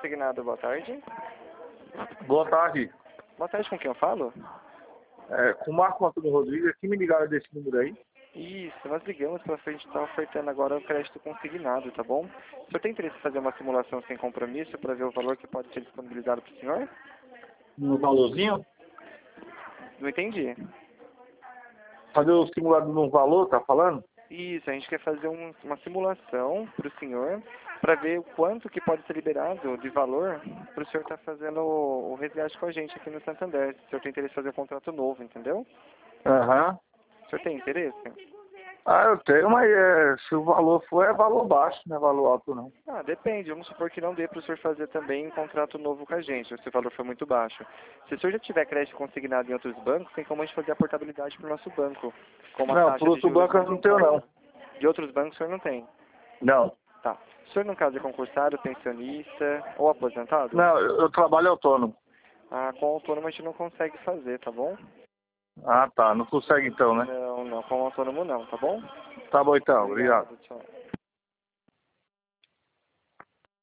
consignado, boa tarde. Boa tarde. Boa tarde, com quem eu falo? Com o Marco Antônio Rodrigues, aqui me ligaram desse número aí. Isso, nós ligamos para frente, está ofertando agora o crédito consignado, tá bom? O senhor tem interesse em fazer uma simulação sem compromisso para ver o valor que pode ser disponibilizado para o senhor? No valorzinho? Não entendi. Fazer o simulado no valor, tá falando? Isso, a gente quer fazer uma simulação para o senhor, para ver o quanto que pode ser liberado de valor para o senhor estar fazendo o resgate com a gente aqui no Santander. Se o senhor tem interesse em fazer um contrato novo, entendeu? Aham. O senhor tem interesse? Eu tenho, mas se o valor for, é valor baixo, não é valor alto não. Depende. Vamos supor que não dê para o senhor fazer também um contrato novo com a gente, se o valor for muito baixo. Se o senhor já tiver crédito consignado em outros bancos, tem como a gente fazer a portabilidade para o nosso banco. Com uma Não, taxa por de outro juros banco eu mais não em tenho conta. não. De outros bancos o senhor não tem? Não. Tá. O senhor, no caso, é concursado, pensionista ou aposentado? Não, eu trabalho autônomo. Com autônomo a gente não consegue fazer, tá bom? Ah, tá. Não consegue então, né? Não, com autônomo não, tá bom? Tá bom então, obrigado. Obrigado, tchau.